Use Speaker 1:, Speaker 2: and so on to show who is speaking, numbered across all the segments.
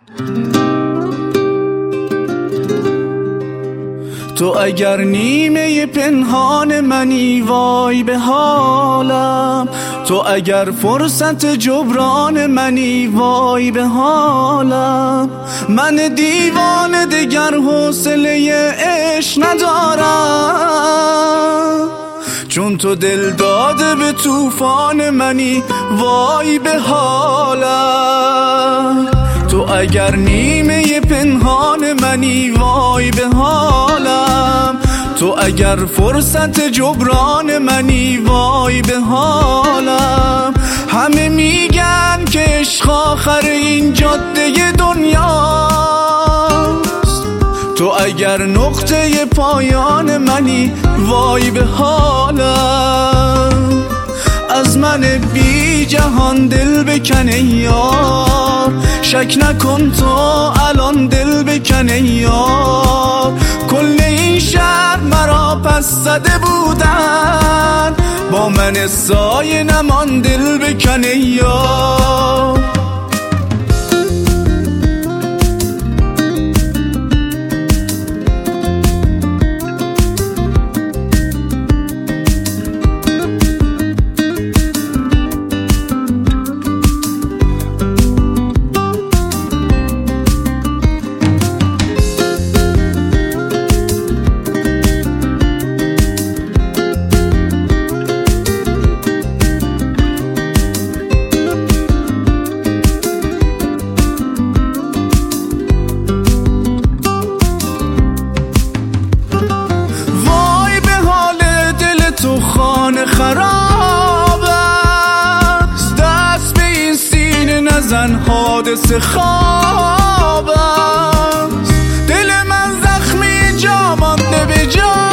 Speaker 1: تو اگر نیمه پنهان منی وای به حالم، تو اگر فرصت جبران منی وای به حالم. من دیوانه دگر حوصله عشق ندارم، چون تو دل داده به طوفان منی وای به حالم. تو اگر نیمه پنهان منی وای به حالم، تو اگر فرصت جبران منی وای به حالم. همه میگن که عشق آخر این جاده دنیاست، تو اگر نقطه پایان منی وای به حالم. از من بی جهان دل بکن ای یار، شک نکن تو الان دل بکن ای یار. کل این شهر مرا پس زده بودن، با من سایه نمان دل بکن ای یار. خراب است، دست به این سینه نزن، حادثه خواب است. دل من زخمی جا مانده به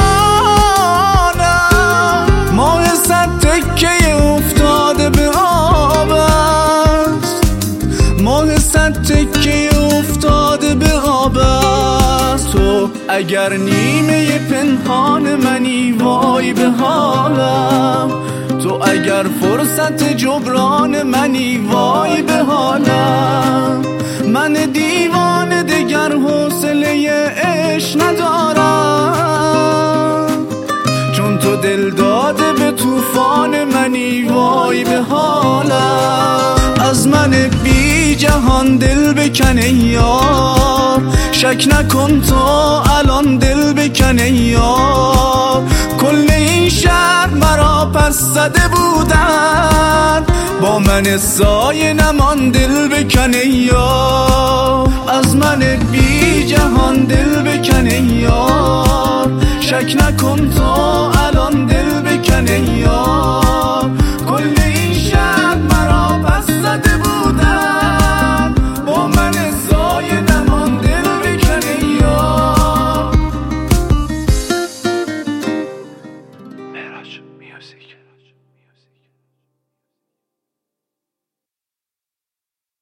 Speaker 1: جانم، ماه صد تکه افتاده به آب است، ماه صد تکه افتاده به آب است. تو اگر نیمه پنهان منی وای به حالم، تو اگر فرصت جبران منی وای به حالم. من دیوانه دگر حوصله عشق ندارم، چون تو دل داده به طوفان منی وای به حالم. از من بی جهان دل بکن ای یار، شک نکن تو الان دل بکن ای یار. کل این شهر مرا پس زده بودن، با من سایه نمان دل بکن ای یار. از من بی جهان دل بکن ای یار، شک نکن تو